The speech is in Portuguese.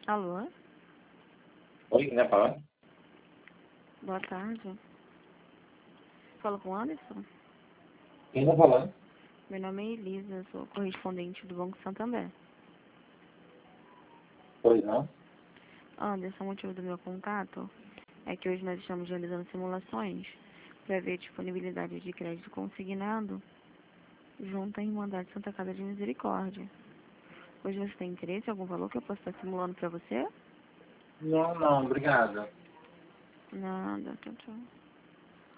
Alô? Oi, quem tá falando? Boa tarde. Fala com o Anderson? Quem tá falando? Meu nome é Elisa, sou correspondente do Banco Santander. Pois não? Anderson, o motivo do meu contato é que hoje nós estamos realizando simulações para ver a disponibilidade de crédito consignado junto à Irmandade Santa Casa de Misericórdia. Hoje você tem interesse em algum valor que eu possa estar simulando para você? Não, obrigado. Nada, tchau, tchau.